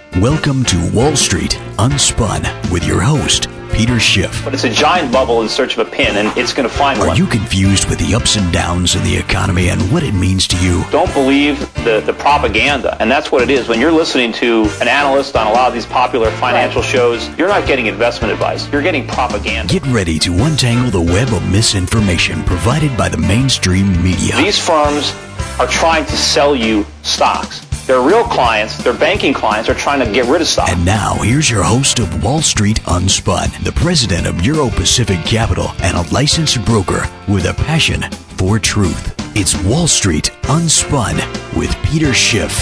Welcome to Wall Street Unspun with your host, Peter Schiff. But it's a giant bubble in search of a pin, and it's going to find one. Are you confused with the ups and downs of the economy and what it means to you? Don't believe the propaganda, and that's what it is. When you're listening to an analyst on a lot of these popular financial shows, you're not getting investment advice. You're getting propaganda. Get ready to untangle the web of misinformation provided by the mainstream media. These firms are trying to sell you stocks. Their real clients, their banking clients, are trying to get rid of stock. And now, here's your host of Wall Street Unspun, the president of Euro Pacific Capital, and a licensed broker with a passion for truth. It's Wall Street Unspun with Peter Schiff.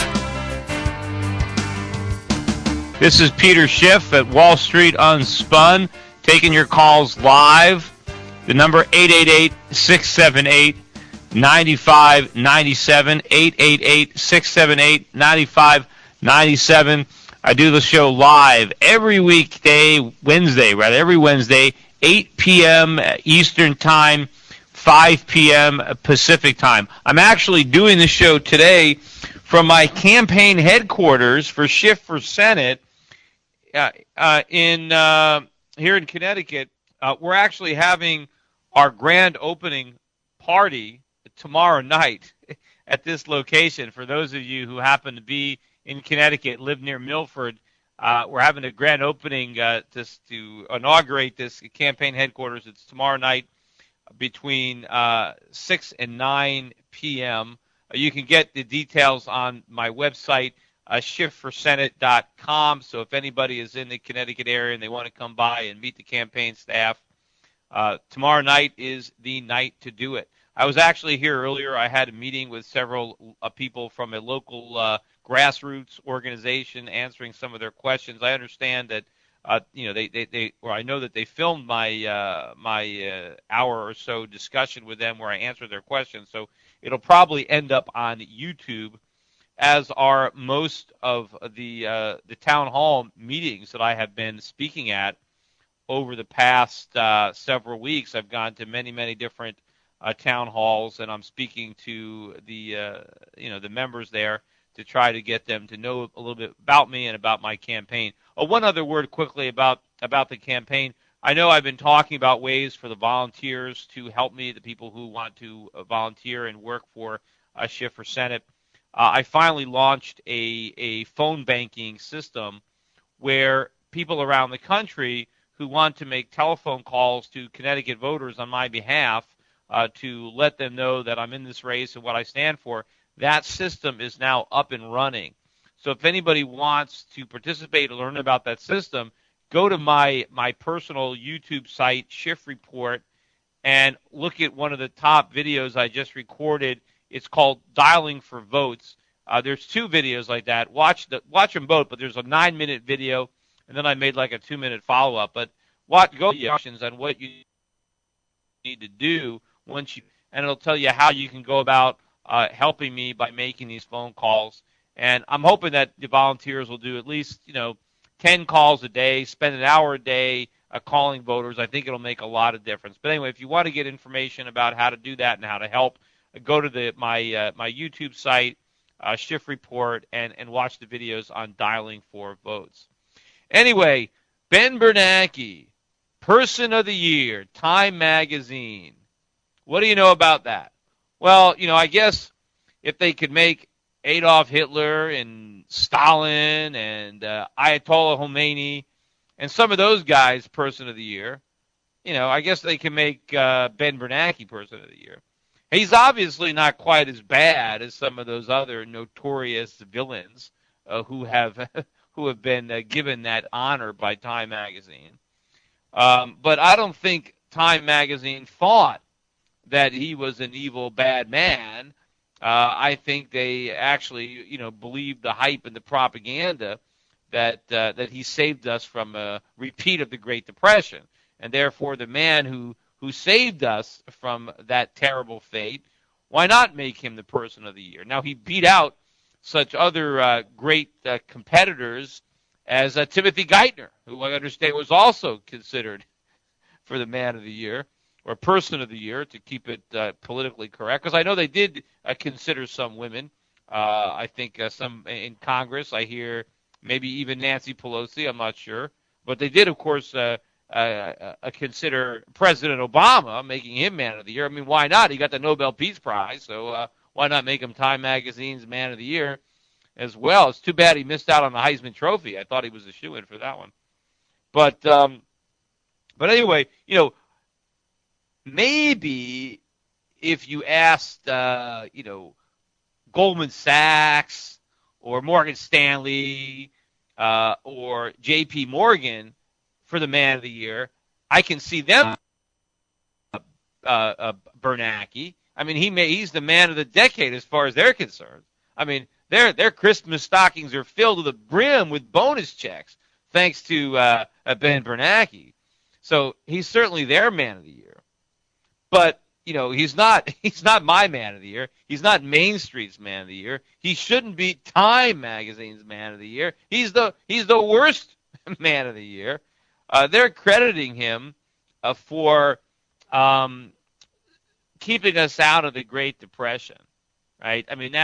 This is Peter Schiff at Wall Street Unspun, taking your calls live. The number 888-678-9597, 888-678-9597. I do the show live every Wednesday, 8 p.m. Eastern Time, 5 p.m. Pacific Time. I'm actually doing the show today from my campaign headquarters for Schiff for Senate here in Connecticut. We're actually having our grand opening party tomorrow night at this location. For those of you who happen to be in Connecticut, live near Milford, we're having a grand opening just to inaugurate this campaign headquarters. It's tomorrow night between 6 and 9 p.m. You can get the details on my website, SchiffForSenate.com. So if anybody is in the Connecticut area and they want to come by and meet the campaign staff, tomorrow night is the night to do it. I was actually here earlier. I had a meeting with several people from a local grassroots organization answering some of their questions. I understand that I know that they filmed my my hour or so discussion with them where I answered their questions. So it'll probably end up on YouTube, as are most of the town hall meetings that I have been speaking at over the past several weeks. I've gone to many different town halls, and I'm speaking to the members there to try to get them to know a little bit about me and about my campaign. One other word quickly about the campaign. I know I've been talking about ways for the volunteers to help me, the people who want to volunteer and work for Schiff for Senate. I finally launched a phone banking system where people around the country who want to make telephone calls to Connecticut voters on my behalf to let them know that I'm in this race and what I stand for, that system is now up and running. So if anybody wants to participate or learn about that system, go to my personal YouTube site, Schiff Report, and look at one of the top videos I just recorded. It's called Dialing for Votes. There's two videos like that. Watch them both, but there's a 9-minute video, and then I made like a 2-minute follow-up. But go to questions on what you need to do and it'll tell you how you can go about helping me by making these phone calls. And I'm hoping that the volunteers will do at least 10 calls a day, spend an hour a day calling voters. I think it'll make a lot of difference. But anyway, if you want to get information about how to do that and how to help, go to my YouTube site, Schiff Report, and watch the videos on dialing for votes. Anyway, Ben Bernanke, Person of the Year, Time Magazine. What do you know about that? Well, I guess if they could make Adolf Hitler and Stalin and Ayatollah Khomeini and some of those guys Person of the Year, I guess they can make Ben Bernanke Person of the Year. He's obviously not quite as bad as some of those other notorious villains who have been given that honor by Time Magazine. But I don't think Time Magazine thought that he was an evil, bad man. I think they actually, believed the hype and the propaganda that he saved us from a repeat of the Great Depression, and therefore the man who saved us from that terrible fate. Why not make him the Person of the Year? Now he beat out such other great competitors as Timothy Geithner, who I understand was also considered for the Man of the Year, or Person of the Year, to keep it politically correct, because I know they did consider some women. I think some in Congress. I hear maybe even Nancy Pelosi, I'm not sure. But they did, of course, consider President Obama, making him Man of the Year. I mean, why not? He got the Nobel Peace Prize, so why not make him Time Magazine's Man of the Year as well? It's too bad he missed out on the Heisman Trophy. I thought he was a shoo-in for that one. But anyway, maybe if you asked, Goldman Sachs or Morgan Stanley or J.P. Morgan for the Man of the Year, I can see them. Bernanke. I mean, he's the man of the decade as far as they're concerned. I mean, their Christmas stockings are filled to the brim with bonus checks, thanks to Ben Bernanke. So he's certainly their Man of the Year. But he's not my Man of the Year. He's not Main Street's Man of the Year. He shouldn't be Time Magazine's Man of the Year. He's the worst Man of the Year. They're crediting him for keeping us out of the Great Depression, right? I mean,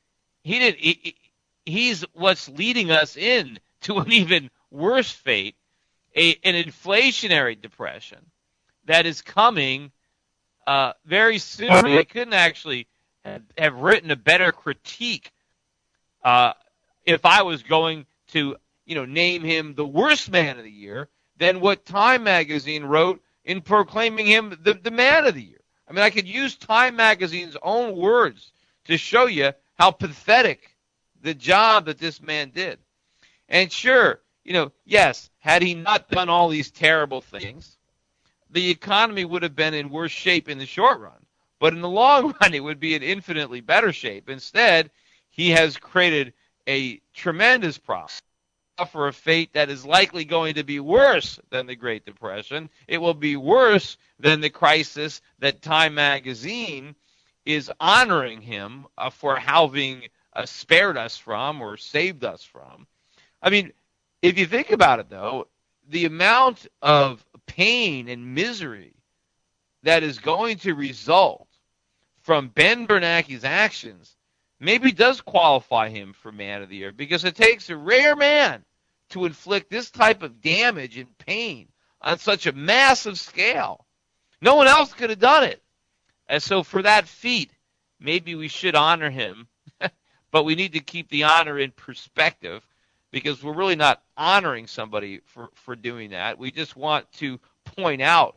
he's what's leading us in to an even worse fate, an inflationary depression that is coming very soon. I mean, I couldn't actually have written a better critique if I was going to, name him the worst Man of the Year than what Time Magazine wrote in proclaiming him the Man of the Year. I mean, I could use Time Magazine's own words to show you how pathetic the job that this man did. And sure, yes, had he not done all these terrible things, the economy would have been in worse shape in the short run. But in the long run, it would be in infinitely better shape. Instead, he has created a tremendous problem for a fate that is likely going to be worse than the Great Depression. It will be worse than the crisis that Time Magazine is honoring him for having spared us from or saved us from. I mean, if you think about it, though, the amount of pain and misery that is going to result from Ben Bernanke's actions maybe does qualify him for Man of the Year, because it takes a rare man to inflict this type of damage and pain on such a massive scale. No one else could have done it. And so for that feat, maybe we should honor him, but we need to keep the honor in perspective, because we're really not honoring somebody for doing that. We just want to point out,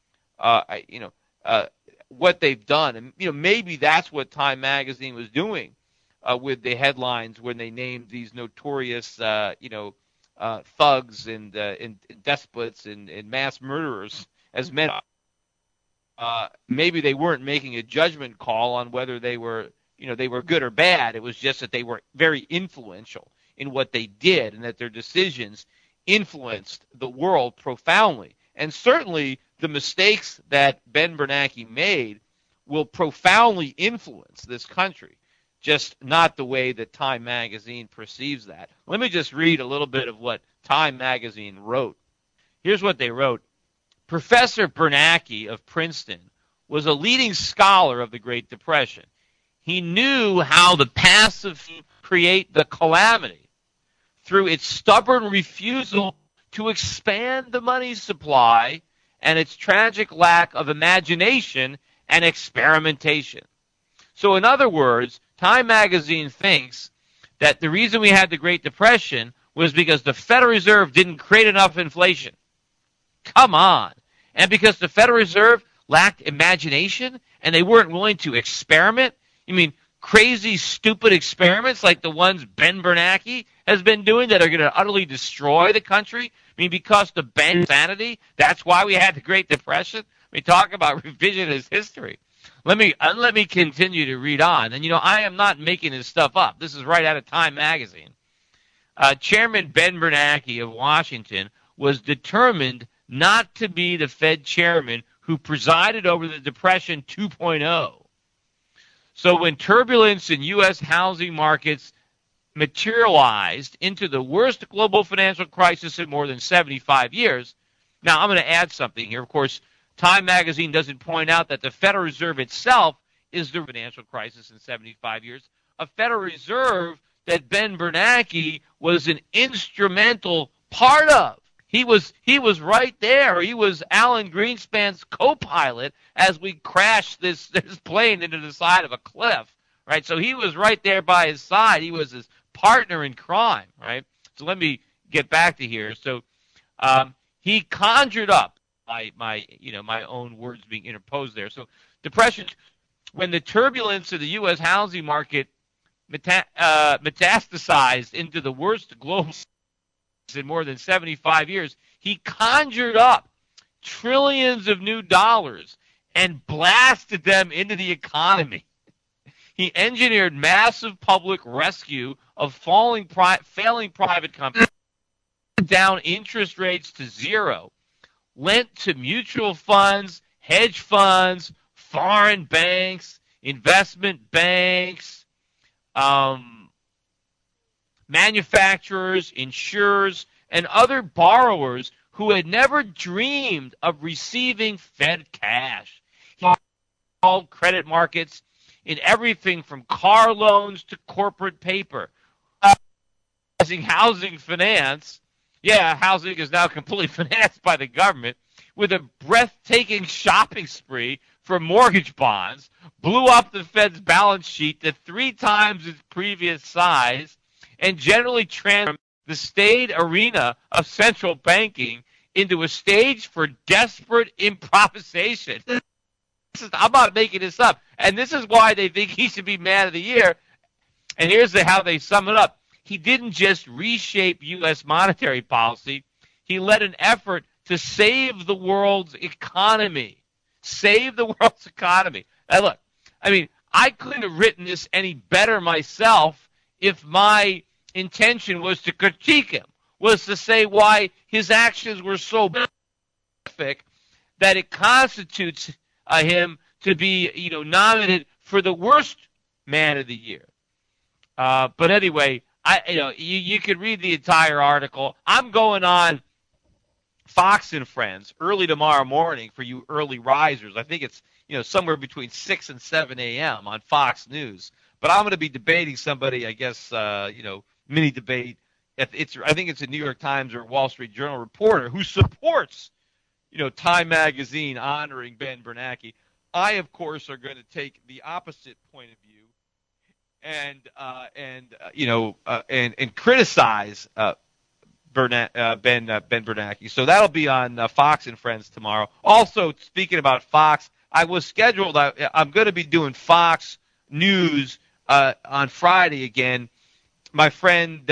what they've done. And, maybe that's what Time Magazine was doing with the headlines when they named these notorious, thugs and despots and mass murderers as men. Maybe they weren't making a judgment call on whether they were good or bad. It was just that they were very influential in what they did, and that their decisions influenced the world profoundly. And certainly the mistakes that Ben Bernanke made will profoundly influence this country, just not the way that Time Magazine perceives that. Let me just read a little bit of what Time Magazine wrote. Here's what they wrote. Professor Bernanke of Princeton was a leading scholar of the Great Depression. He knew how the passive create the calamity through its stubborn refusal to expand the money supply and its tragic lack of imagination and experimentation. So in other words, Time Magazine thinks that the reason we had the Great Depression was because the Federal Reserve didn't create enough inflation. Come on. And because the Federal Reserve lacked imagination and they weren't willing to experiment. You mean crazy, stupid experiments like the ones Ben Bernanke has been doing that are going to utterly destroy the country? I mean, because of Ben's sanity, that's why we had the Great Depression? We talk about revisionist history. Let me continue to read on. And, I am not making this stuff up. This is right out of Time Magazine. Chairman Ben Bernanke of Washington was determined not to be the Fed chairman who presided over the Depression 2.0. So when turbulence in U.S. housing markets materialized into the worst global financial crisis in more than 75 years, now I'm going to add something here. Of course, Time Magazine doesn't point out that the Federal Reserve itself is the financial crisis in 75 years. A Federal Reserve that Ben Bernanke was an instrumental part of. He was right there. He was Alan Greenspan's co-pilot as we crashed this plane into the side of a cliff, right? So he was right there by his side. He was his partner in crime, right? So let me get back to here. So he conjured up my own words being interposed there. So depression, when the turbulence of the U.S. housing market metastasized into the worst global in more than 75 years, he conjured up trillions of new dollars and blasted them into the economy. He engineered massive public rescue of failing private companies, down interest rates to zero, lent to mutual funds, hedge funds, foreign banks, investment banks, manufacturers, insurers, and other borrowers who had never dreamed of receiving Fed cash. He called credit markets in everything from car loans to corporate paper. Housing finance, housing is now completely financed by the government, with a breathtaking shopping spree for mortgage bonds, blew up the Fed's balance sheet to 3 times its previous size, and generally transformed the staid arena of central banking into a stage for desperate improvisation. I'm not making this up. And this is why they think he should be Man of the Year. And here's how they sum it up. He didn't just reshape U.S. monetary policy. He led an effort to save the world's economy. Save the world's economy. Now, look, I couldn't have written this any better myself if my intention was to critique him, was to say why his actions were so horrific that it constitutes him to be, nominated for the worst Man of the Year. But anyway, you could read the entire article. I'm going on Fox and Friends early tomorrow morning for you early risers. I think it's somewhere between 6 and 7 a.m. on Fox News. But I'm going to be debating somebody, I guess, mini debate. I think it's a New York Times or Wall Street Journal reporter who supports, Time Magazine honoring Ben Bernanke. I, of course, are going to take the opposite point of view and criticize Ben Bernanke. So that'll be on Fox and Friends tomorrow. Also, speaking about Fox, I was scheduled. I'm going to be doing Fox News on Friday again. My friend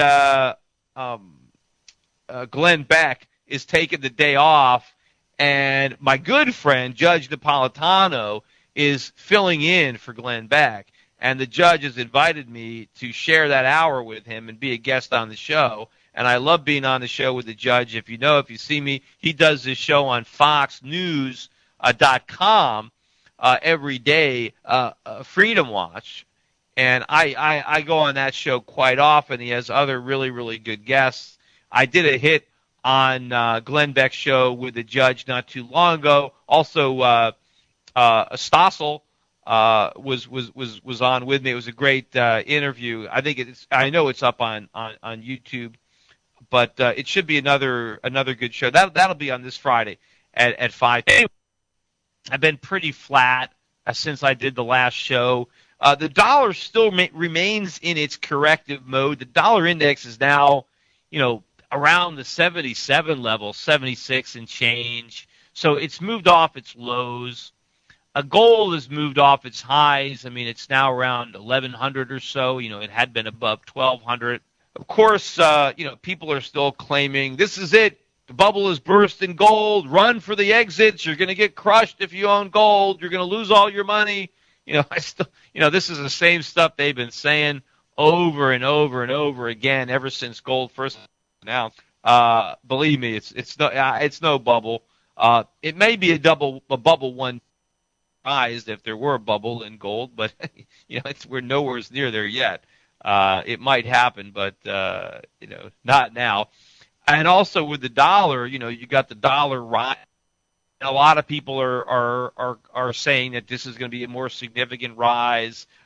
Glenn Beck is taking the day off, and my good friend Judge Napolitano is filling in for Glenn Beck. And the judge has invited me to share that hour with him and be a guest on the show. And I love being on the show with the judge. If you see me, he does this show on FoxNews.com every day, Freedom Watch. And I go on that show quite often. He has other really, really good guests. I did a hit on Glenn Beck's show with the judge not too long ago. Also, Stossel was on with me. It was a great interview. I know it's up on YouTube, but it should be another good show. That'll be on this Friday at 5. I've been pretty flat since I did the last show. The dollar still remains in its corrective mode. The dollar index is now, around the 77 level, 76 and change. So it's moved off its lows. Gold has moved off its highs. It's now around 1,100 or so. It had been above 1,200. Of course, people are still claiming this is it. The bubble has burst in gold. Run for the exits. You're going to get crushed if you own gold. You're going to lose all your money. This is the same stuff they've been saying over and over and over again ever since gold first announced. Believe me, it's no bubble. It may be a bubble one rise if there were a bubble in gold, but we're nowhere near there yet. It might happen, but not now. And also with the dollar, you got the dollar rise. A lot of people are saying that this is going to be a more significant rise.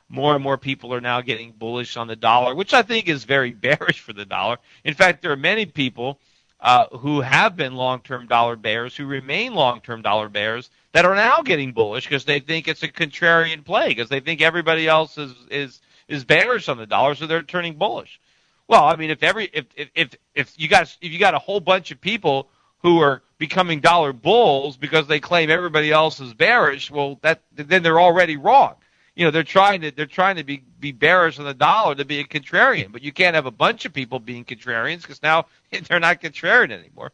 More and more people are now getting bullish on the dollar, which I think is very bearish for the dollar. In fact, there are many people who have been long-term dollar bears, who remain long-term dollar bears, that are now getting bullish because they think it's a contrarian play, because they think everybody else is bearish on the dollar, so they're turning bullish. Well, I mean, if you got a whole bunch of people who are becoming dollar bulls because they claim everybody else is bearish, well, then they're already wrong. They're trying to be bearish on the dollar to be a contrarian, but you can't have a bunch of people being contrarians because now they're not contrarian anymore.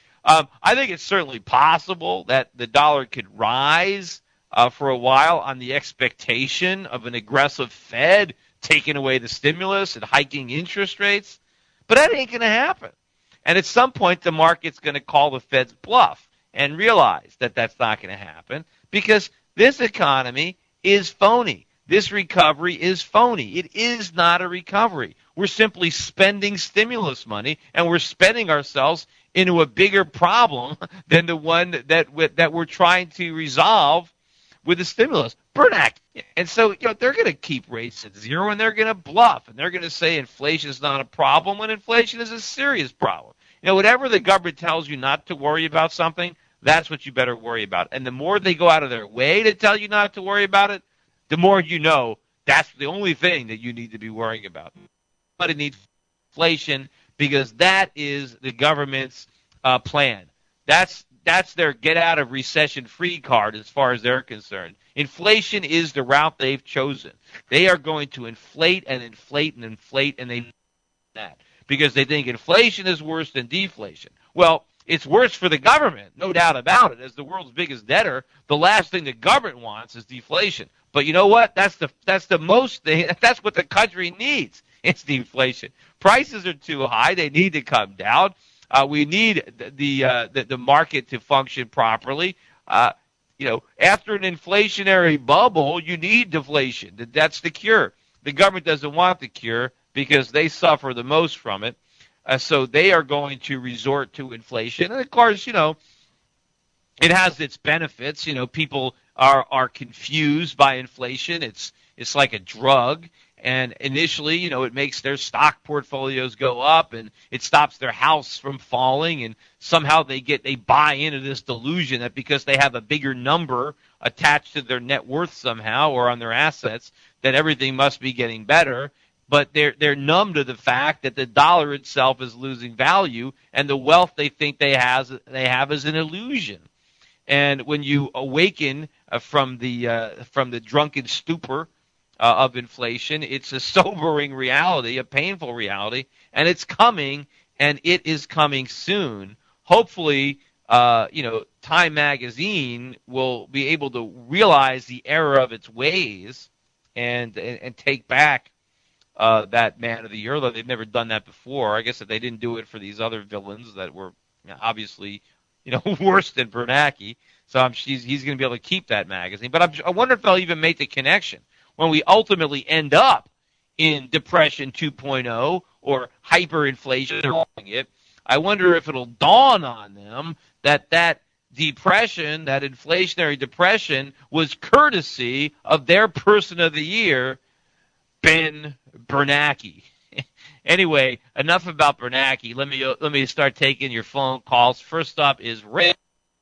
I think it's certainly possible that the dollar could rise for a while on the expectation of an aggressive Fed taking away the stimulus and hiking interest rates, but that ain't going to happen. And at some point, the market's going to call the Fed's bluff and realize that that's not going to happen because this economy is phony. This recovery is phony. It is not a recovery. We're simply spending stimulus money, and we're spending ourselves into a bigger problem than the one that we're trying to resolve with the stimulus. Bernanke. And so, they're going to keep rates at zero, and they're going to bluff, and they're going to say inflation is not a problem when inflation is a serious problem. Whatever the government tells you not to worry about something, that's what you better worry about. And the more they go out of their way to tell you not to worry about it, the more that's the only thing that you need to be worrying about. But it needs inflation because that is the government's plan. That's their get-out-of-recession-free card as far as they're concerned. Inflation is the route they've chosen. They are going to inflate and inflate and inflate, and they know that because they think inflation is worse than deflation. Well, it's worse for the government, no doubt about it. As the world's biggest debtor, the last thing the government wants is deflation. But you know what? That's the most thing. That's what the country needs. It's deflation. Prices are too high. They need to come down. We need the market to function properly. After an inflationary bubble, you need deflation. That's the cure. The government doesn't want the cure because they suffer the most from it. So they are going to resort to inflation. And, of course, it has its benefits. People are confused by inflation. It's like a drug. And initially, it makes their stock portfolios go up, and it stops their house from falling. And somehow they buy into this delusion that because they have a bigger number attached to their net worth somehow or on their assets, that everything must be getting better. But they're numb to the fact that the dollar itself is losing value, and the wealth they think they have is an illusion. And when you awaken from the drunken stupor of inflation, it's a sobering reality, a painful reality, and it's coming, and it is coming soon. Hopefully, Time Magazine will be able to realize the error of its ways and take back that Man of the Year, though they've never done that before. I guess that they didn't do it for these other villains that were obviously worse than Bernanke. So he's going to be able to keep that magazine. But I wonder if they'll even make the connection when we ultimately end up in Depression 2.0 or hyperinflation. I wonder if it'll dawn on them that depression, that inflationary depression, was courtesy of their person of the year, Ben Bernanke. Anyway, enough about Bernanke. Let me start taking your phone calls. First up is Rick,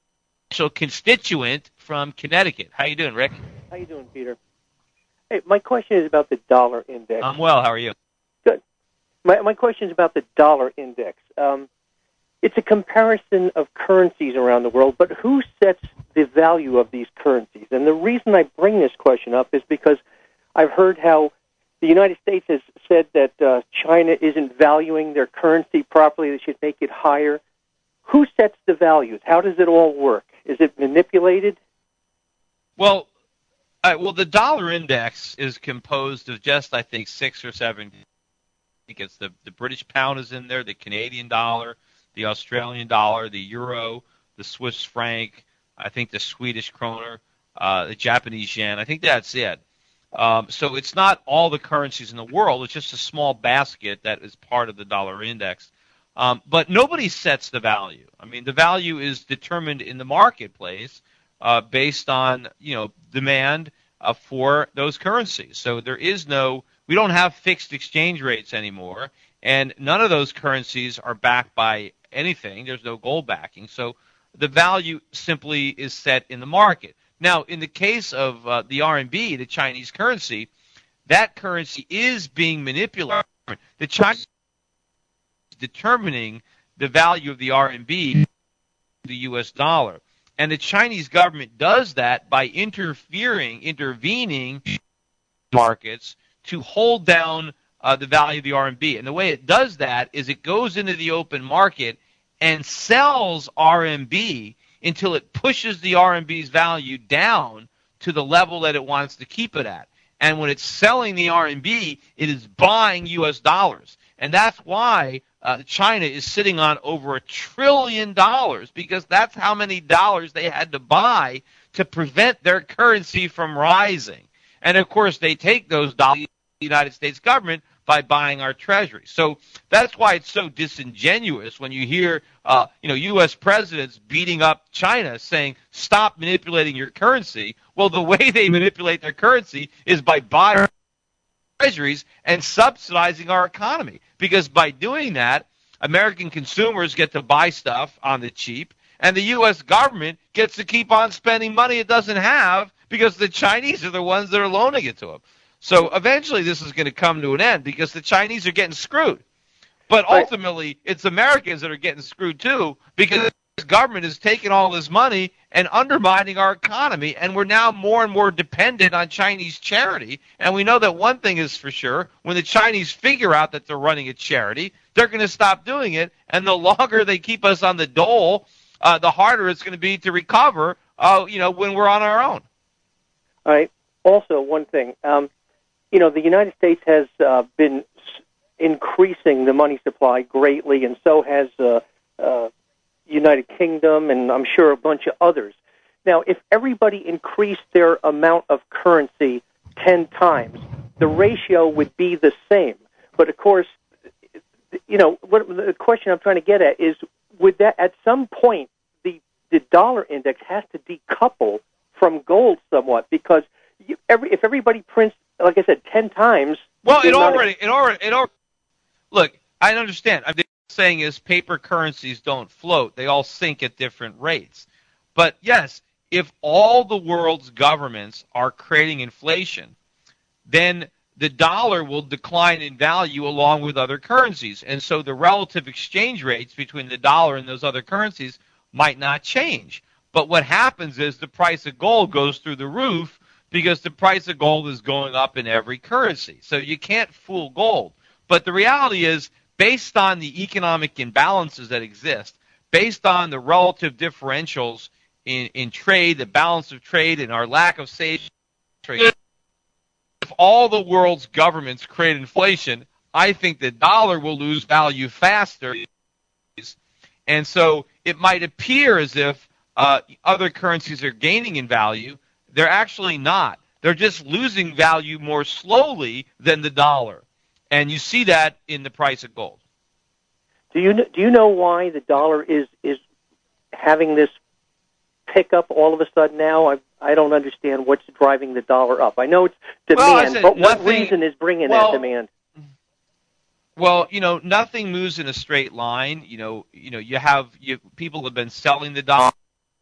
constituent from Connecticut. How you doing, Rick? How you doing, Peter? Hey, my question is about the dollar index. I'm well. How are you? Good. My question is about the dollar index. It's a comparison of currencies around the world, but who sets the value of these currencies? And the reason I bring this question up is because I've heard how the United States has said that China isn't valuing their currency properly. They should make it higher. Who sets the values? How does it all work? Is it manipulated? Well, the dollar index is composed of just, I think, 6 or 7. I think it's the British pound is in there, the Canadian dollar, the Australian dollar, the euro, the Swiss franc, I think the Swedish kroner, the Japanese yen. I think that's it. So it's not all the currencies in the world. It's just a small basket that is part of the dollar index. But nobody sets the value. I mean, the value is determined in the marketplace based on demand for those currencies. So we don't have fixed exchange rates anymore, and none of those currencies are backed by anything. There's no gold backing. So the value simply is set in the market. Now, in the case of the RMB, the Chinese currency, that currency is being manipulated. The Chinese is determining the value of the RMB, the U.S. dollar. And the Chinese government does that by intervening in markets to hold down the value of the RMB. And the way it does that is it goes into the open market and sells RMB until it pushes the RMB's value down to the level that it wants to keep it at. And when it's selling the RMB, it is buying U.S. dollars. And that's why China is sitting on over $1 trillion, because that's how many dollars they had to buy to prevent their currency from rising. And, of course, they take those dollars to the United States government by buying our treasury. So that's why it's so disingenuous when you hear, U.S. presidents beating up China saying, stop manipulating your currency. Well, the way they manipulate their currency is by buying treasuries and subsidizing our economy. Because by doing that, American consumers get to buy stuff on the cheap, and the U.S. government gets to keep on spending money it doesn't have because the Chinese are the ones that are loaning it to them. So eventually this is going to come to an end because the Chinese are getting screwed. But ultimately, it's Americans that are getting screwed too, because the government is taking all this money and undermining our economy, and we're now more and more dependent on Chinese charity. And we know that one thing is for sure: when the Chinese figure out that they're running a charity, they're going to stop doing it, and the longer they keep us on the dole, the harder it's going to be to recover, when we're on our own. All right. Also, one thing, the United States has been increasing the money supply greatly, and so has United Kingdom, and I'm sure a bunch of others. Now, if everybody increased their amount of currency 10 times, the ratio would be the same. But, of course, what the question I'm trying to get at is, would that, at some point, the dollar index has to decouple from gold somewhat, because if everybody prints, like I said, 10 times... Well, look, I understand. I'm saying is paper currencies don't float. They all sink at different rates. But yes, if all the world's governments are creating inflation, then the dollar will decline in value along with other currencies. And so the relative exchange rates between the dollar and those other currencies might not change. But what happens is the price of gold goes through the roof because the price of gold is going up in every currency. So you can't fool gold. But the reality is, based on the economic imbalances that exist, based on the relative differentials in trade, the balance of trade, and our lack of safe trade, if all the world's governments create inflation, I think the dollar will lose value faster. And so it might appear as if other currencies are gaining in value. They're actually not. They're just losing value more slowly than the dollar. And you see that in the price of gold. Do you know why the dollar is having this pickup all of a sudden now? I don't understand what's driving the dollar up. I know it's demand, but what reason is bringing that demand? Well, nothing moves in a straight line. People have been selling the dollar,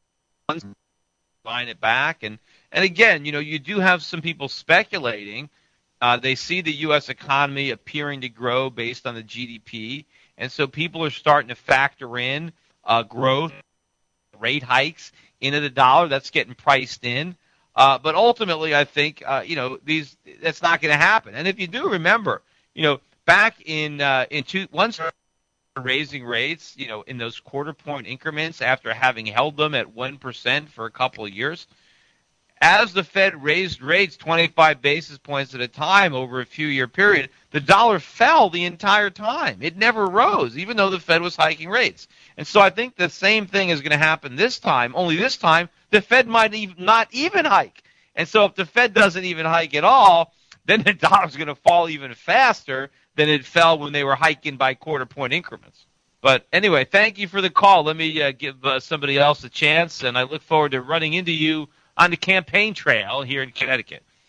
buying it back, and again, you do have some people speculating. They see the U.S. economy appearing to grow based on the GDP, and so people are starting to factor in growth, rate hikes into the dollar. That's getting priced in. But ultimately, I think that's not going to happen. And if you do remember, back once raising rates, in those quarter point increments after having held them at 1% for a couple of years. As the Fed raised rates 25 basis points at a time over a few-year period, the dollar fell the entire time. It never rose, even though the Fed was hiking rates. And so I think the same thing is going to happen this time, only this time the Fed might not even hike. And so if the Fed doesn't even hike at all, then the dollar's going to fall even faster than it fell when they were hiking by quarter-point increments. But anyway, thank you for the call. Let me give somebody else a chance, and I look forward to running into you on the campaign trail here in Connecticut.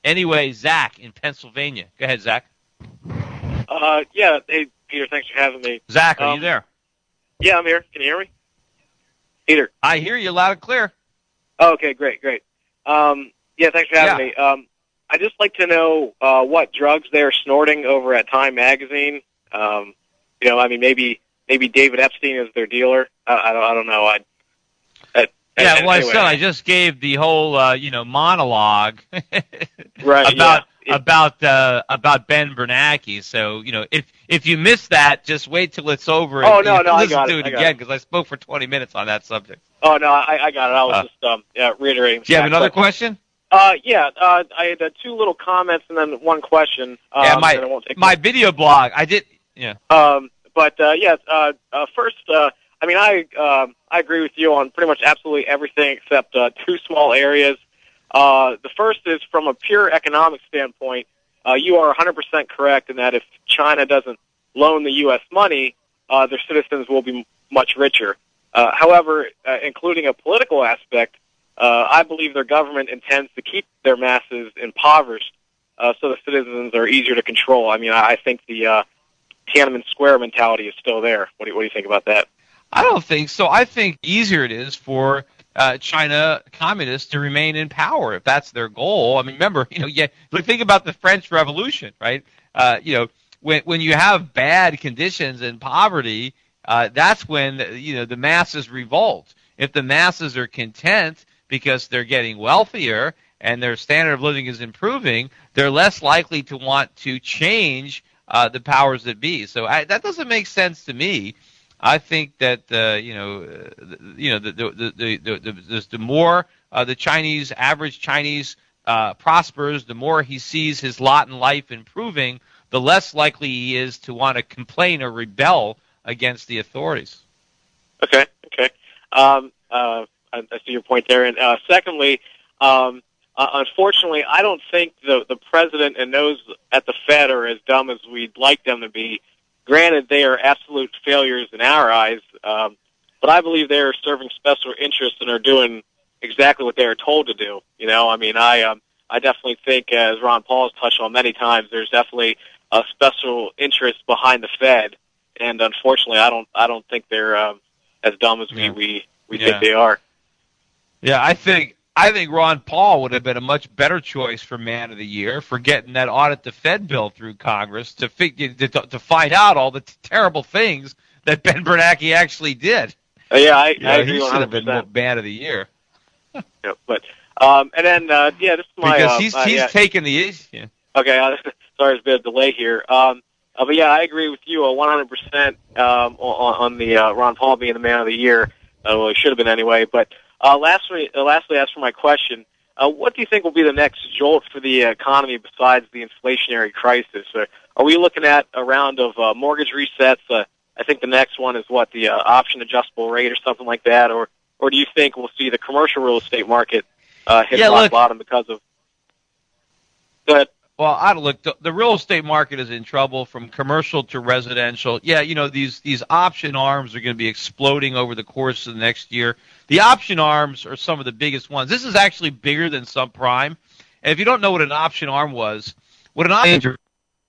Anyway, Zach in Pennsylvania. Go ahead, Zach. Yeah. Hey, Peter, thanks for having me. Zach, are you there? Yeah, I'm here. Can you hear me? Peter. I hear you loud and clear. Oh, okay, great. Yeah, thanks for having me. I'd just like to know what drugs they're snorting over at Time Magazine. Maybe David Epstein is their dealer. I don't know. Anyway. I just gave the whole monologue right, about Ben Bernanke. So if you missed that, just wait till it's over. Oh, and no, I listen got to it it again because I spoke for 20 minutes on that subject. Oh no, I got it. I was just reiterating. Do you have another question? I had two little comments and then one question. My video blog. I did. Yeah. First, I agree with you on pretty much absolutely everything except two small areas. The first is from a pure economic standpoint. You are 100% correct in that if China doesn't loan the U.S. money, their citizens will be much richer. However, including a political aspect, I believe their government intends to keep their masses impoverished so the citizens are easier to control. I mean, I think the Tiananmen Square mentality is still there. What do you think about that? I don't think so. I think easier it is for China communists to remain in power if that's their goal. I mean, remember, think about the French Revolution, right? When you have bad conditions and poverty, that's when the masses revolt. If the masses are content because they're getting wealthier and their standard of living is improving, they're less likely to want to change the powers that be. So that doesn't make sense to me. I think that the more the average Chinese prospers, the more he sees his lot in life improving, the less likely he is to want to complain or rebel against the authorities. Okay. I see your point there. And secondly, unfortunately, I don't think the president and those at the Fed are as dumb as we'd like them to be. Granted, they are absolute failures in our eyes, but I believe they are serving special interests and are doing exactly what they are told to do. I definitely think, as Ron Paul has touched on many times, there's definitely a special interest behind the Fed, and unfortunately, I don't think they're as dumb as we think they are. Yeah, I think Ron Paul would have been a much better choice for Man of the Year for getting that audit the Fed bill through Congress to find out all the terrible things that Ben Bernanke actually did. I agree. He should have been Man of the Year. Yeah, but and then this is my because he's taken the issue. Okay, sorry, there's a bit of delay here. But yeah, I agree with you 100% on the Ron Paul being the Man of the Year. Well, he should have been anyway. But lastly, as for my question, what do you think will be the next jolt for the economy besides the inflationary crisis? Are we looking at a round of mortgage resets? I think the next one is the option adjustable rate or something like that, or do you think we'll see the commercial real estate market hit rock bottom because of? Go ahead. Well, the real estate market is in trouble from commercial to residential. Yeah, these option arms are going to be exploding over the course of the next year. The option arms are some of the biggest ones. This is actually bigger than subprime. And if you don't know what an option arm was, what an option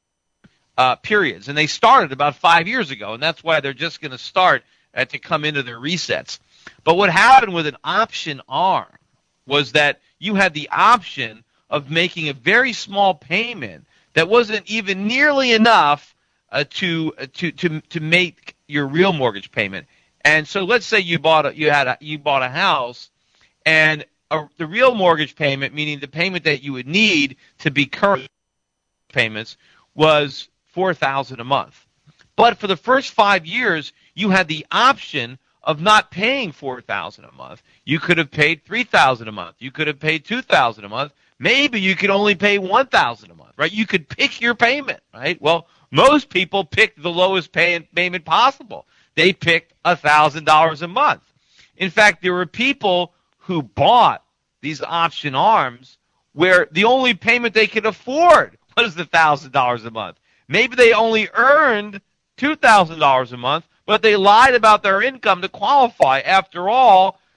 periods, and they started about 5 years ago, and that's why they're just going to start to come into their resets. But what happened with an option arm was that you had the option of making a very small payment that wasn't even nearly enough to make your real mortgage payment. And so let's say you bought a house, and the real mortgage payment, meaning the payment that you would need to be current payments, was $4,000 a month. But for the first 5 years, you had the option of not paying $4,000 a month. You could have paid $3,000 a month. You could have paid $2,000 a month. Maybe you could only pay $1,000 a month, right? You could pick your payment, right? Well, most people picked the lowest payment possible. They picked $1,000 a month. In fact, there were people who bought these option arms where the only payment they could afford was the $1,000 a month. Maybe they only earned $2,000 a month, but they lied about their income to qualify. After all,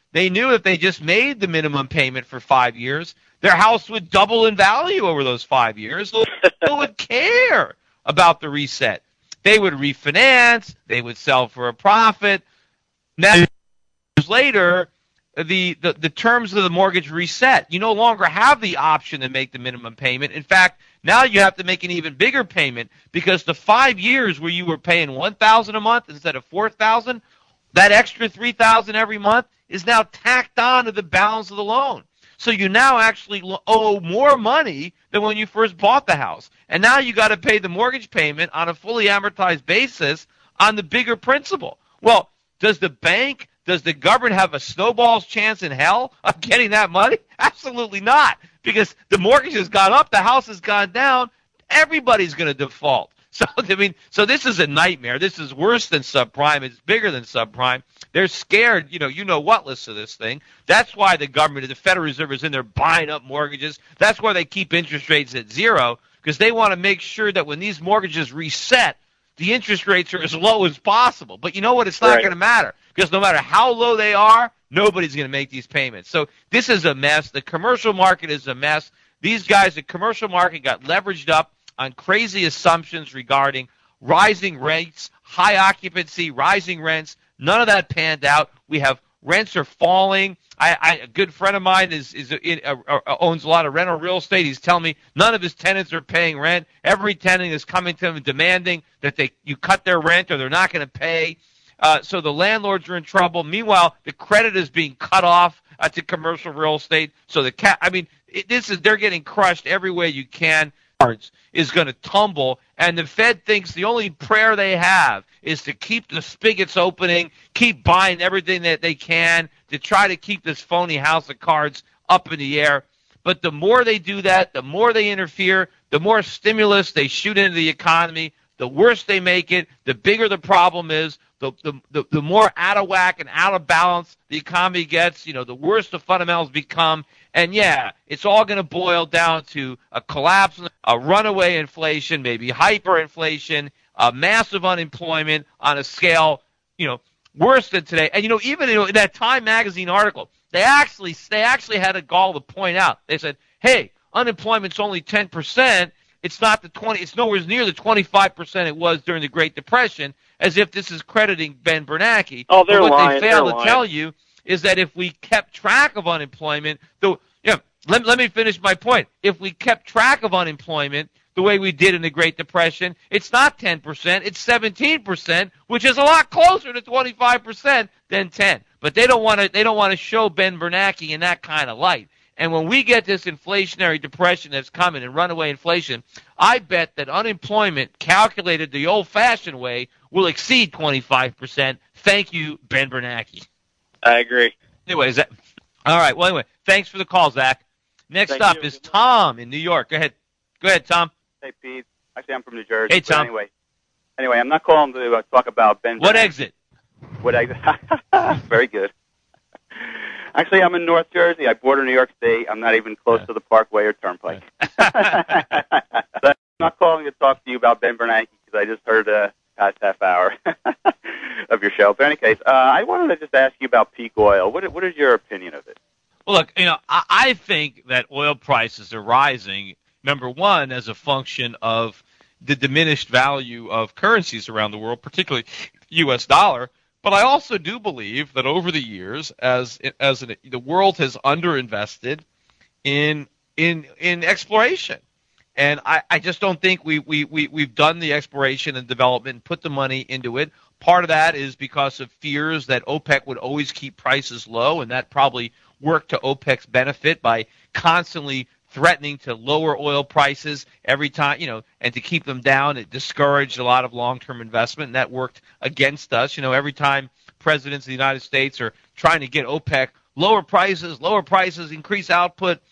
they knew if they just made the minimum payment for 5 years, their house would double in value over those 5 years. Who would care about the reset? They would refinance. They would sell for a profit. Now, years later, the terms of the mortgage reset. You no longer have the option to make the minimum payment. In fact, now you have to make an even bigger payment because the 5 years where you were paying $1,000 a month instead of $4,000, that extra $3,000 every month is now tacked on to the balance of the loan. So you now actually owe more money than when you first bought the house. And now you got to pay the mortgage payment on a fully amortized basis on the bigger principal. Well, does the bank, does the government have a snowball's chance in hell of getting that money? Absolutely not, because the mortgage has gone up, the house has gone down, everybody's going to default. So, I mean, so this is a nightmare. This is worse than subprime. It's bigger than subprime. They're scared, you know what list of this thing. That's why the government, the Federal Reserve is in there buying up mortgages. That's why they keep interest rates at zero, because they want to make sure that when these mortgages reset, the interest rates are as low as possible. But you know what? It's not going to matter, because no matter how low they are, nobody's going to make these payments. So this is a mess. The commercial market is a mess. These guys, the commercial market got leveraged up on crazy assumptions regarding rising rates, high occupancy, rising rents. None of that panned out. We have rents are falling. A good friend of mine owns a lot of rental real estate. He's telling me none of his tenants are paying rent. Every tenant is coming to him demanding that you cut their rent or they're not going to pay. So the landlords are in trouble. Meanwhile, the credit is being cut off to commercial real estate. So they're getting crushed every way you can. Is going to tumble, and the Fed thinks the only prayer they have is to keep the spigots opening, keep buying everything that they can to try to keep this phony house of cards up in the air. But the more they do that, the more they interfere, the more stimulus they shoot into the economy, the worse they make it, the bigger the problem is, the more out of whack and out of balance the economy gets, the worse the fundamentals become. And yeah, it's all going to boil down to a collapse, a runaway inflation, maybe hyperinflation, a massive unemployment on a scale, worse than today. And even in that Time magazine article, they actually had a gall to point out. They said, "Hey, unemployment's only 10%. It's not it's nowhere near the 25% it was during the Great Depression," as if this is crediting Ben Bernanke. Oh, they're lying. What they fail to tell you is that if we kept track of unemployment, let me finish my point. If we kept track of unemployment the way we did in the Great Depression, it's not 10%, it's 17%, which is a lot closer to 25% than 10. But they don't want to show Ben Bernanke in that kind of light. And when we get this inflationary depression that's coming and runaway inflation, I bet that unemployment calculated the old-fashioned way will exceed 25%. Thank you, Ben Bernanke. I agree. Anyways, all right. Well, anyway, thanks for the call, Zach. Next up is Tom in New York. Go ahead, Tom. Hey, Pete. Actually, I'm from New Jersey. Hey, Tom. Anyway, I'm not calling to talk about Ben Bernanke. What exit? What exit? Very good. Actually, I'm in North Jersey. I border New York State. I'm not even close to the Parkway or Turnpike. I'm not calling to talk to you about Ben Bernanke because I just heard the past half hour of your show. But in any case, I wanted to just ask you about peak oil. What is your opinion of it? Well, look, I think that oil prices are rising, number one, as a function of the diminished value of currencies around the world, particularly U.S. dollar. But I also do believe that over the years, the world has underinvested in exploration, and I just don't think we've done the exploration and development and put the money into it. Part of that is because of fears that OPEC would always keep prices low, and that probably worked to OPEC's benefit by constantly threatening to lower oil prices every time, and to keep them down. It discouraged a lot of long-term investment, and that worked against us. Every time presidents of the United States are trying to get OPEC lower prices, increase output,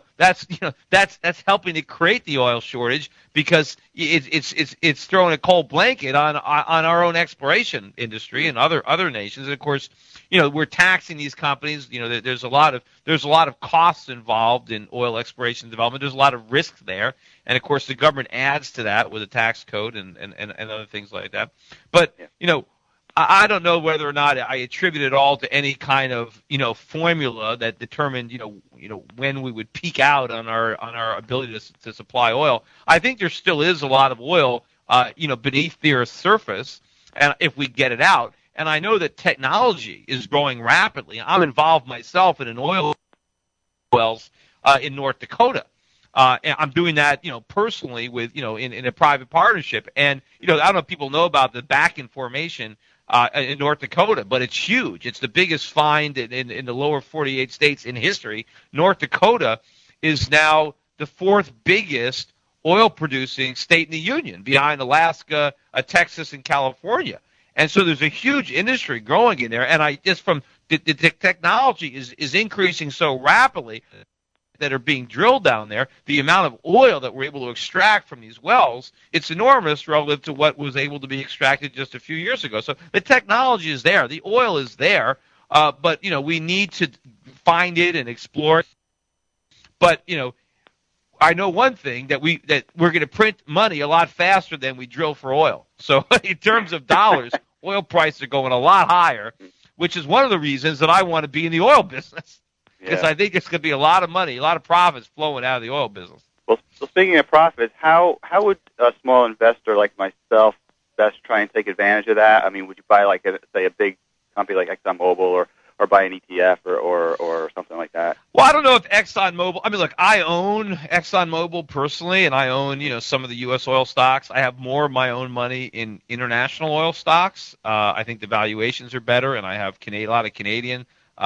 that's helping to create the oil shortage, because it's throwing a cold blanket on our own exploration industry and other nations. And of course, we're taxing these companies. There's a lot of costs involved in oil exploration and development. There's a lot of risk there, and of course, the government adds to that with a tax code and other things like that. But I don't know whether or not I attribute it all to any kind of formula that determined when we would peak out on our ability to supply oil. I think there still is a lot of oil beneath the Earth's surface, and if we get it out. And I know that technology is growing rapidly. I'm involved myself in an oil wells in North Dakota. And I'm doing that, personally with, in a private partnership. And, I don't know if people know about the Bakken Formation in North Dakota, but it's huge. It's the biggest find in the lower 48 states in history. North Dakota is now the fourth biggest oil-producing state in the union, behind Alaska, Texas, and California. And so there's a huge industry growing in there. And the technology is increasing so rapidly that are being drilled down there, the amount of oil that we're able to extract from these wells, it's enormous relative to what was able to be extracted just a few years ago. So the technology is there. The oil is there, but, we need to find it and explore it. But, I know one thing, that we're going to print money a lot faster than we drill for oil. So in terms of dollars, oil prices are going a lot higher, which is one of the reasons that I want to be in the oil business. Because I think it's going to be a lot of money, a lot of profits flowing out of the oil business. Well, so speaking of profits, how would a small investor like myself best try and take advantage of that? I mean, would you buy, a big company like ExxonMobil or buy an ETF or something like that? Well, I don't know if ExxonMobil – I mean, look, I own ExxonMobil personally, and I own, some of the U.S. oil stocks. I have more of my own money in international oil stocks. I think the valuations are better, and I have a lot of Canadian,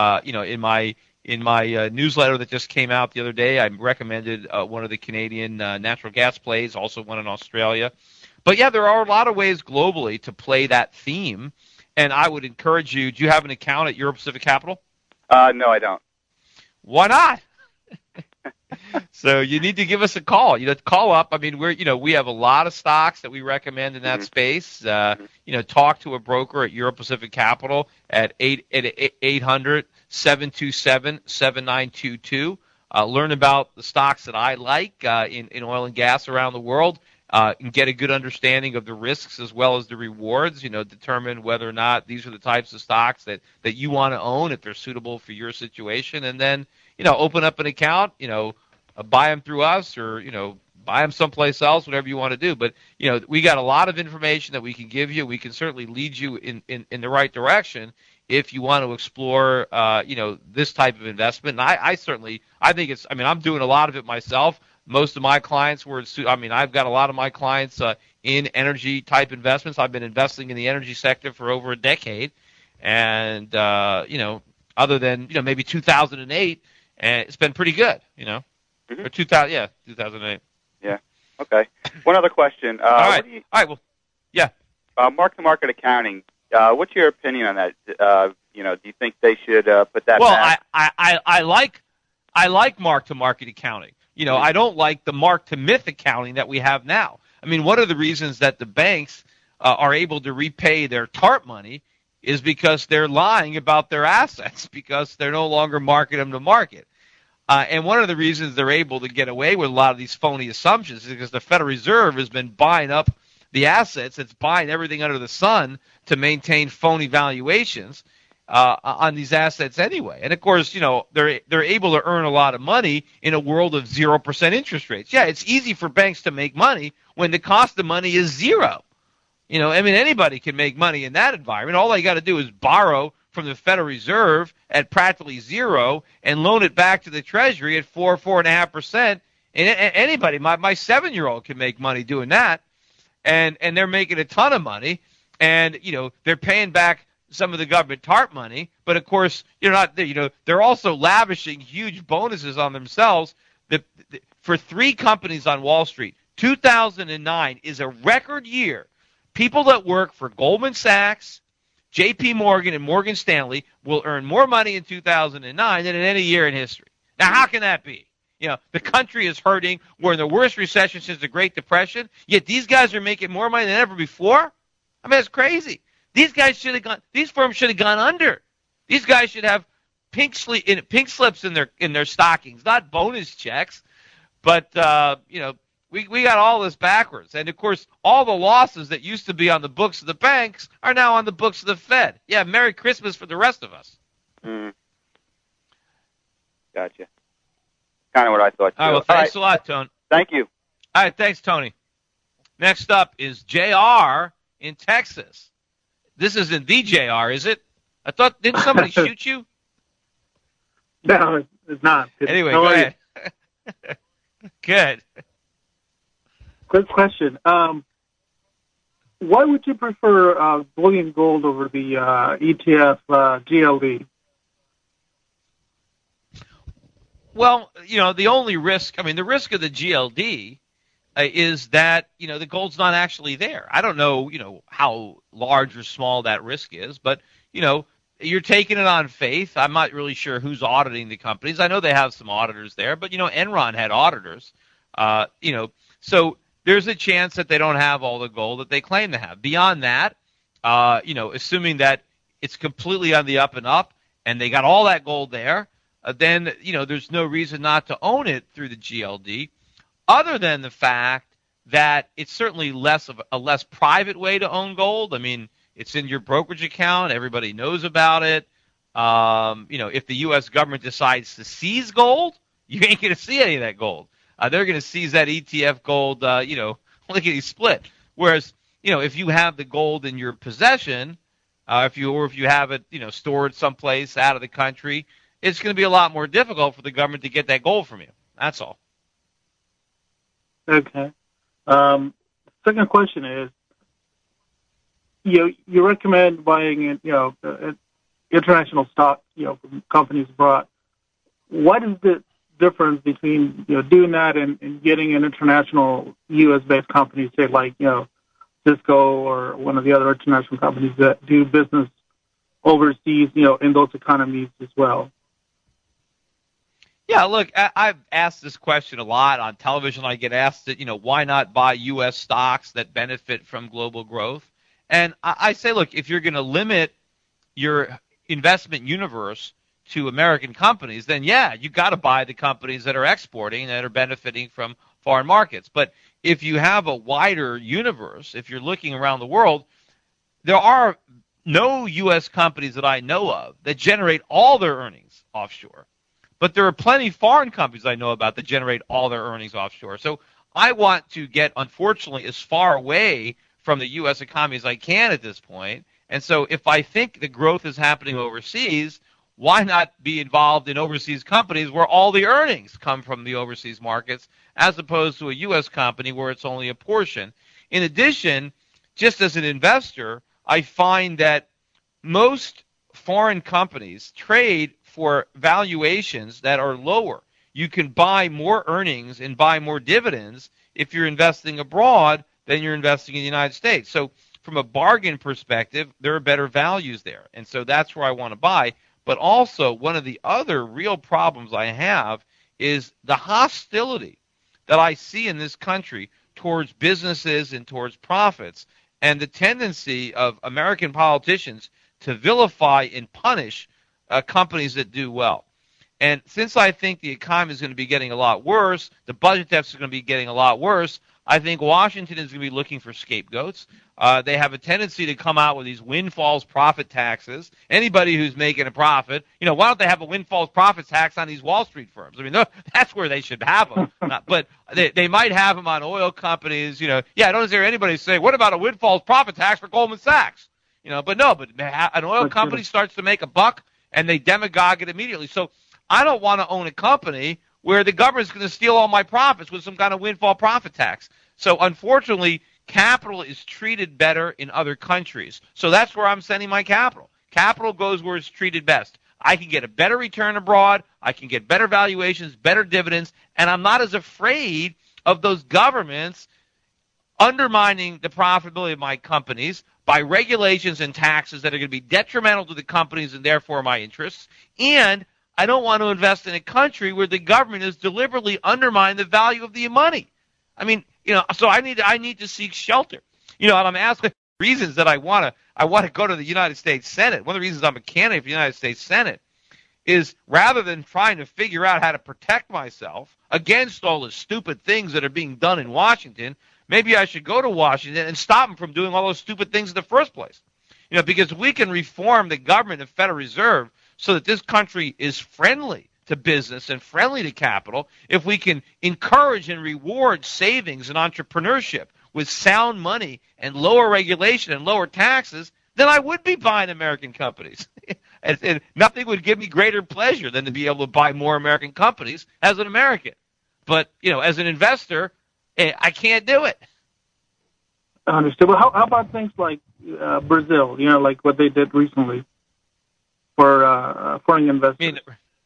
in my newsletter that just came out the other day, I recommended one of the Canadian natural gas plays, also one in Australia. But, yeah, there are a lot of ways globally to play that theme, and I would encourage you – do you have an account at Euro Pacific Capital? No, I don't. Why not? So you need to give us a call. Call up. I mean, we have a lot of stocks that we recommend in that space. Talk to a broker at Euro Pacific Capital at 800-727-7922. Learn about the stocks that I like in oil and gas around the world, and get a good understanding of the risks as well as the rewards. Determine whether or not these are the types of stocks that you want to own if they're suitable for your situation, and then open up an account. Buy them through us, or buy them someplace else, whatever you want to do. But we got a lot of information that we can give you. We can certainly lead you in the right direction if you want to explore this type of investment. And I think it's. I mean, I'm doing a lot of it myself. Most of my clients I've got a lot of my clients in energy type investments. I've been investing in the energy sector for over a decade, and other than maybe 2008, and it's been pretty good. Or 2008. Yeah. Okay. One other question. All right. All right. Well, yeah. Mark-to-market accounting. What's your opinion on that? Do you think they should put that back? Well, I like mark-to-market accounting. I don't like the mark-to-myth accounting that we have now. I mean, one of the reasons that the banks are able to repay their TARP money is because they're lying about their assets, because they're no longer marking them to market. And one of the reasons they're able to get away with a lot of these phony assumptions is because the Federal Reserve has been buying up the assets. It's buying everything under the sun to maintain phony valuations on these assets anyway. And, of course, they're able to earn a lot of money in a world of 0% interest rates. Yeah, it's easy for banks to make money when the cost of money is zero. Anybody can make money in that environment. All they got to do is borrow from the Federal Reserve at practically zero and loan it back to the Treasury at 4.5%. And anybody, my 7-year-old can make money doing that, and they're making a ton of money, and they're paying back some of the government TARP money, but of course they're also lavishing huge bonuses on themselves. For 3 companies on Wall Street, 2009 is a record year. People that work for Goldman Sachs, J.P. Morgan, and Morgan Stanley will earn more money in 2009 than in any year in history. Now, how can that be? The country is hurting. We're in the worst recession since the Great Depression, yet these guys are making more money than ever before? I mean, that's crazy. These firms should have gone under. These guys should have pink slips in their stockings, not bonus checks. But, We got all this backwards. And, of course, all the losses that used to be on the books of the banks are now on the books of the Fed. Yeah, Merry Christmas for the rest of us. Gotcha. Kind of what I thought, too. All right, well, thanks a lot, Tony. Thank you. All right, thanks, Tony. Next up is JR in Texas. This isn't the JR, is it? I thought, didn't somebody shoot you? No, it's not. Anyway, go ahead. Good. Quick question. Why would you prefer bullion gold over the ETF GLD? Well, the only risk, the risk of the GLD is that, the gold's not actually there. I don't know, how large or small that risk is, but, you're taking it on faith. I'm not really sure who's auditing the companies. I know they have some auditors there, but, Enron had auditors, so there's a chance that they don't have all the gold that they claim to have. Beyond that, assuming that it's completely on the up and up and they got all that gold there, then, there's no reason not to own it through the GLD, other than the fact that it's certainly less private way to own gold. It's in your brokerage account. Everybody knows about it. If the U.S. government decides to seize gold, you ain't going to see any of that gold. They're going to seize that ETF gold, lickety split. Whereas, if you have the gold in your possession, if you have it, stored someplace out of the country, it's going to be a lot more difficult for the government to get that gold from you. That's all. Okay. Second question is, you recommend buying, international stock, from companies abroad. What is the difference between, doing that and getting an international U.S.-based company, say like, Cisco or one of the other international companies that do business overseas, in those economies as well? Yeah, look, I've asked this question a lot on television. I get asked it, why not buy U.S. stocks that benefit from global growth? And I say, look, if you're going to limit your investment universe to American companies, then yeah, you got to buy the companies that are exporting, that are benefiting from foreign markets. But if you have a wider universe, if you're looking around the world, there are no U.S. companies that I know of that generate all their earnings offshore. But there are plenty of foreign companies I know about that generate all their earnings offshore. So I want to get, unfortunately, as far away from the U.S. economy as I can at this point. And so if I think the growth is happening overseas, why not be involved in overseas companies where all the earnings come from the overseas markets, as opposed to a U.S. company where it's only a portion? In addition, just as an investor, I find that most foreign companies trade for valuations that are lower. You can buy more earnings and buy more dividends if you're investing abroad than you're investing in the United States. So from a bargain perspective, there are better values there. And so that's where I want to buy. But also, one of the other real problems I have is the hostility that I see in this country towards businesses and towards profits, and the tendency of American politicians to vilify and punish companies that do well. And since I think the economy is going to be getting a lot worse, the budget deficit is going to be getting a lot worse, I think Washington is going to be looking for scapegoats. They have a tendency to come out with these windfalls profit taxes. Anybody who's making a profit, why don't they have a windfalls profit tax on these Wall Street firms? That's where they should have them. But they might have them on oil companies. I don't hear anybody say, what about a windfalls profit tax for Goldman Sachs? But an oil company starts to make a buck, and they demagogue it immediately. So I don't want to own a company where the government's going to steal all my profits with some kind of windfall profit tax. So unfortunately, capital is treated better in other countries. So that's where I'm sending my capital. Capital goes where it's treated best. I can get a better return abroad. I can get better valuations, better dividends, and I'm not as afraid of those governments undermining the profitability of my companies by regulations and taxes that are going to be detrimental to the companies and therefore my interests. And I don't want to invest in a country where the government is deliberately undermining the value of the money. So I need to seek shelter. And I'm asking reasons that I want to go to the United States Senate. One of the reasons I'm a candidate for the United States Senate is rather than trying to figure out how to protect myself against all the stupid things that are being done in Washington, maybe I should go to Washington and stop them from doing all those stupid things in the first place. Because we can reform the government and Federal Reserve so that this country is friendly to business and friendly to capital. If we can encourage and reward savings and entrepreneurship with sound money and lower regulation and lower taxes, then I would be buying American companies. And nothing would give me greater pleasure than to be able to buy more American companies as an American. But, as an investor, I can't do it. Understood. Well, how about things like Brazil, like what they did recently for foreign investors?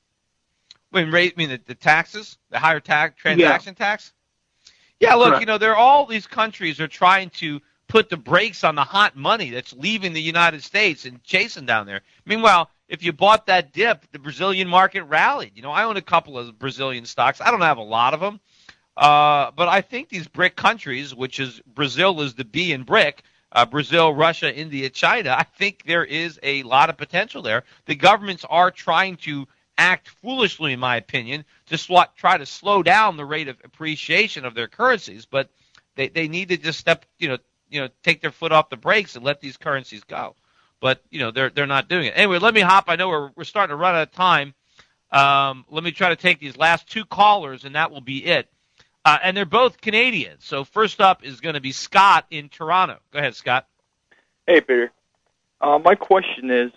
The taxes, the higher transaction tax? Yeah, look, Correct. there are all these countries are trying to put the brakes on the hot money that's leaving the United States and chasing down there. Meanwhile, if you bought that dip, the Brazilian market rallied. I own a couple of Brazilian stocks. I don't have a lot of them. But I think these BRIC countries, which is Brazil is the B in BRIC, Brazil, Russia, India, China, I think there is a lot of potential there. The governments are trying to act foolishly, in my opinion, to try to slow down the rate of appreciation of their currencies, but they need to just take their foot off the brakes and let these currencies go. But they're not doing it. Anyway, let me hop. I know we're starting to run out of time. Let me try to take these last two callers, and that will be it. And they're both Canadians. So first up is going to be Scott in Toronto. Go ahead, Scott. Hey, Peter. My question is,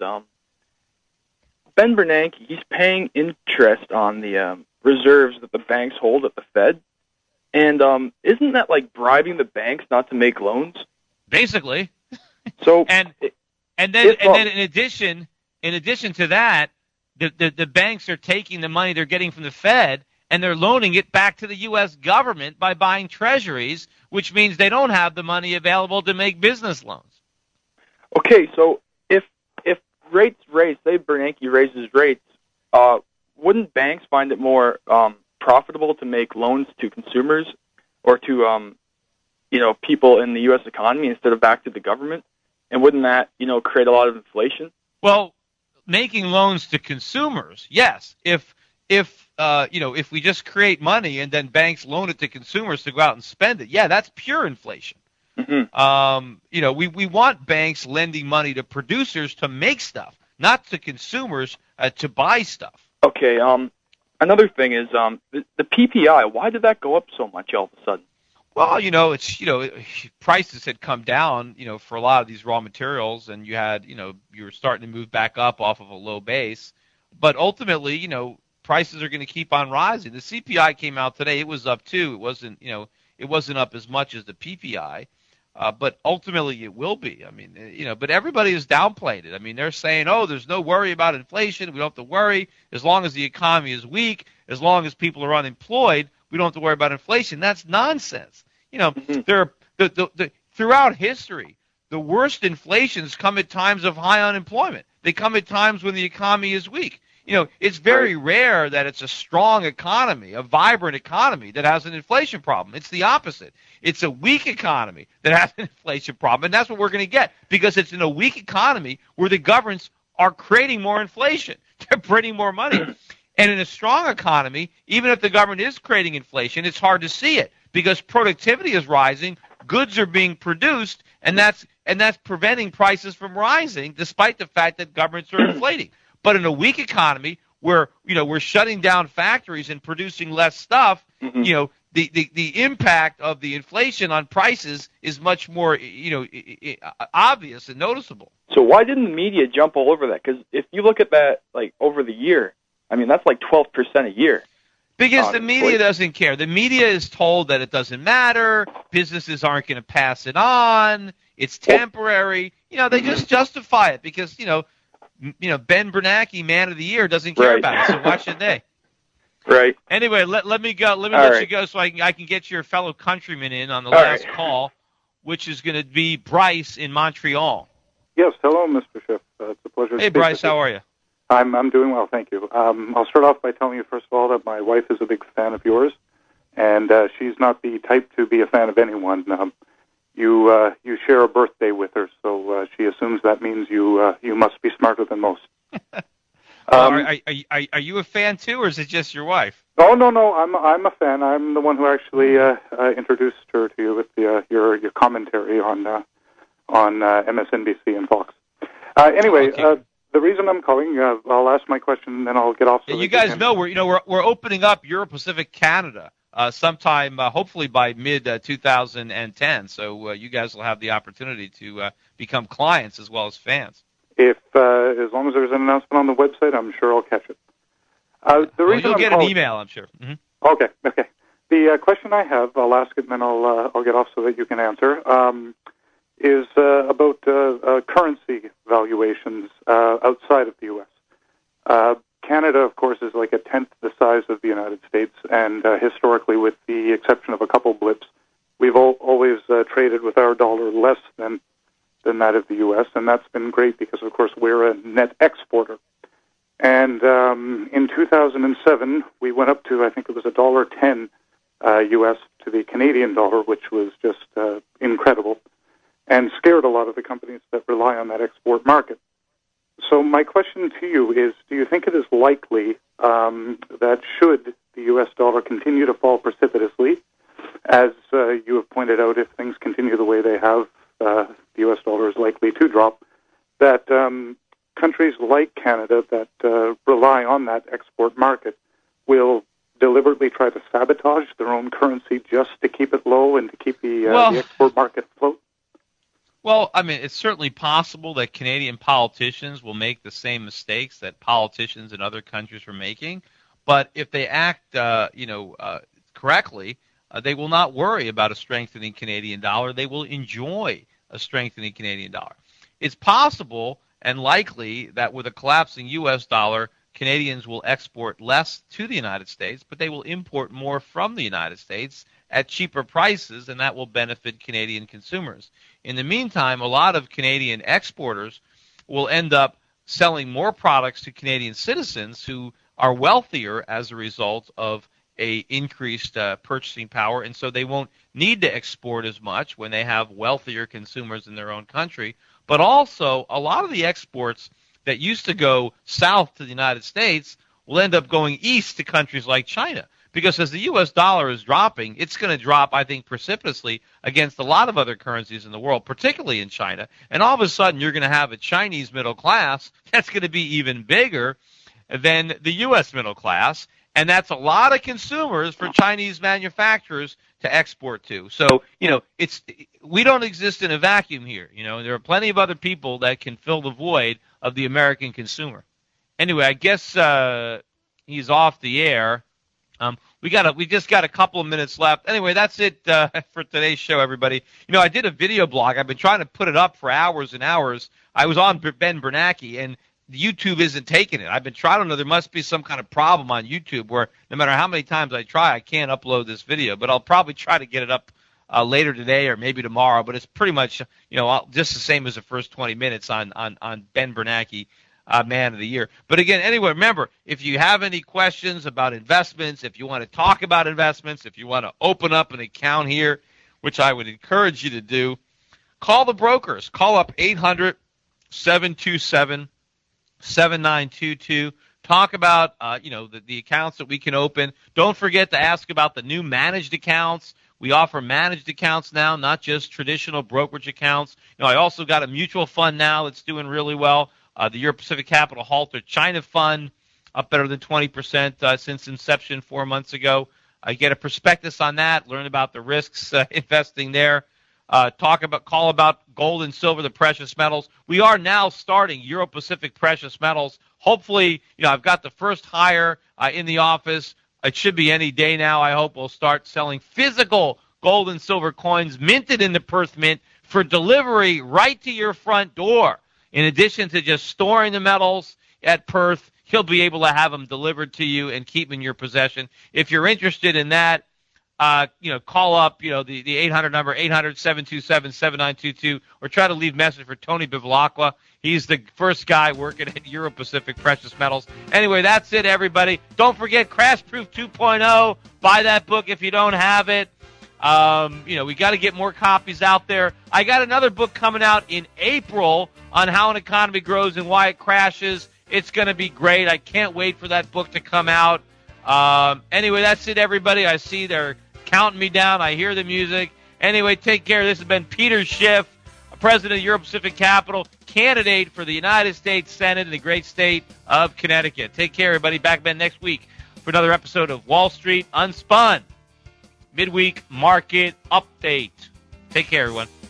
Ben Bernanke, he's paying interest on the reserves that the banks hold at the Fed. And isn't that like bribing the banks not to make loans? Basically. So and then in addition to that, the banks are taking the money they're getting from the Fed and they're loaning it back to the U.S. government by buying treasuries, which means they don't have the money available to make business loans. Okay, so if rates raise, say Bernanke raises rates, wouldn't banks find it more profitable to make loans to consumers or to people in the U.S. economy instead of back to the government? And wouldn't that create a lot of inflation? Well, making loans to consumers, yes. If we just create money and then banks loan it to consumers to go out and spend it, yeah, that's pure inflation. Mm-hmm. We want banks lending money to producers to make stuff, not to consumers to buy stuff. Okay. Another thing is the PPI. Why did that go up so much all of a sudden? Well, prices had come down, for a lot of these raw materials, and you were starting to move back up off of a low base. But ultimately, prices are going to keep on rising. The CPI came out today; it was up too. It wasn't up as much as the PPI, but ultimately it will be. I mean, but everybody is downplaying it. I mean, they're saying, "Oh, there's no worry about inflation. We don't have to worry as long as the economy is weak, as long as people are unemployed. We don't have to worry about inflation." That's nonsense. Throughout history, the worst inflations come at times of high unemployment. They come at times when the economy is weak. It's very rare that it's a strong economy, a vibrant economy that has an inflation problem. It's the opposite. It's a weak economy that has an inflation problem, and that's what we're going to get because it's in a weak economy where the governments are creating more inflation. They're printing more money. And in a strong economy, even if the government is creating inflation, it's hard to see it because productivity is rising, goods are being produced, and that's preventing prices from rising despite the fact that governments are inflating. But in a weak economy where we're shutting down factories and producing less stuff, the impact of the inflation on prices is much more obvious and noticeable. So why didn't the media jump all over that? Because if you look at that like over the year, I mean that's like 12% a year. Because the media doesn't care. The media is told that it doesn't matter. Businesses aren't going to pass it on. It's temporary. They just justify it because Ben Bernanke, Man of the Year, doesn't care about it. So why should they? Right. Anyway, let me go. Let me let you go so I can get your fellow countryman in on the last call, which is going to be Bryce in Montreal. Yes. Hello, Mr. Schiff. It's a pleasure. Hey, Bryce. How are you? I'm doing well, thank you. I'll start off by telling you, first of all, that my wife is a big fan of yours, and she's not the type to be a fan of anyone. You share a birthday with her, so she assumes that means you must be smarter than most. Are you a fan too, or is it just your wife? Oh no, I'm a fan. I'm the one who actually introduced her to you with your commentary on MSNBC and Fox. Anyway, okay. The reason I'm calling, I'll ask my question and then I'll get off. So you guys know we're opening up Euro-Pacific Canada sometime, hopefully by mid 2010. So you guys will have the opportunity to become clients as well as fans. If as long as there's an announcement on the website, I'm sure I'll catch it. The reason you'll get an email, I'm sure. Mm-hmm. Okay. The question I have, I'll ask it and then I'll get off so that you can answer. Is about currency valuations outside of the U.S. Canada, of course, is like a tenth the size of the United States, and historically, with the exception of a couple blips, we've always traded with our dollar less than that of the U.S., and that's been great because, of course, we're a net exporter. And in 2007, we went up to, I think it was $1.10 U.S. to the Canadian dollar, which was just incredible, and scared a lot of the companies that rely on that export market. So my question to you is, do you think it is likely that should the U.S. dollar continue to fall precipitously, as you have pointed out, if things continue the way they have, the U.S. dollar is likely to drop, that countries like Canada that rely on that export market will deliberately try to sabotage their own currency just to keep it low and to keep the export market afloat? Well, I mean, it's certainly possible that Canadian politicians will make the same mistakes that politicians in other countries are making, but if they act, correctly, they will not worry about a strengthening Canadian dollar. They will enjoy a strengthening Canadian dollar. It's possible and likely that with a collapsing U.S. dollar, Canadians will export less to the United States, but they will import more from the United States at cheaper prices, and that will benefit Canadian consumers. In the meantime, a lot of Canadian exporters will end up selling more products to Canadian citizens who are wealthier as a result of a increased purchasing power, and so they won't need to export as much when they have wealthier consumers in their own country. But also, a lot of the exports that used to go south to the United States will end up going east to countries like China. Because as the U.S. dollar is dropping, it's going to drop, I think, precipitously against a lot of other currencies in the world, particularly in China. And all of a sudden, you're going to have a Chinese middle class that's going to be even bigger than the U.S. middle class. And that's a lot of consumers for Chinese manufacturers to export to. So, we don't exist in a vacuum here. There are plenty of other people that can fill the void of the American consumer. Anyway, I guess he's off the air. We just got a couple of minutes left. Anyway, that's it for today's show, everybody. I did a video blog. I've been trying to put it up for hours and hours. I was on Ben Bernanke, and YouTube isn't taking it. I've been trying to know. There must be some kind of problem on YouTube where no matter how many times I try, I can't upload this video. But I'll probably try to get it up later today or maybe tomorrow. But it's pretty much just the same as the first 20 minutes on Ben Bernanke. Man of the Year. But again, anyway, remember, if you have any questions about investments, if you want to talk about investments, if you want to open up an account here, which I would encourage you to do, call the brokers. Call up 800-727-7922. Talk about, the accounts that we can open. Don't forget to ask about the new managed accounts. We offer managed accounts now, not just traditional brokerage accounts. I also got a mutual fund now that's doing really well. The Euro-Pacific Capital Halter China Fund, up better than 20% since inception 4 months ago. Get a prospectus on that, learn about the risks investing there. Call about gold and silver, the precious metals. We are now starting Euro-Pacific Precious Metals. Hopefully, I've got the first hire in the office. It should be any day now. I hope we'll start selling physical gold and silver coins minted in the Perth Mint for delivery right to your front door. In addition to just storing the metals at Perth, he'll be able to have them delivered to you and keep in your possession. If you're interested in that, call up, the 800 number, 800-727-7922, or try to leave a message for Tony Bevilacqua. He's the first guy working at Euro-Pacific Precious Metals. Anyway, that's it, everybody. Don't forget Crash Proof 2.0. Buy that book if you don't have it. We got to get more copies out there. I got another book coming out in April on how an economy grows and why it crashes. It's going to be great. I can't wait for that book to come out. Anyway, that's it, everybody. I see they're counting me down. I hear the music. Anyway, take care. This has been Peter Schiff, President of Euro-Pacific Capital, candidate for the United States Senate in the great state of Connecticut. Take care, everybody. Back again next week for another episode of Wall Street Unspun, midweek market update. Take care, everyone.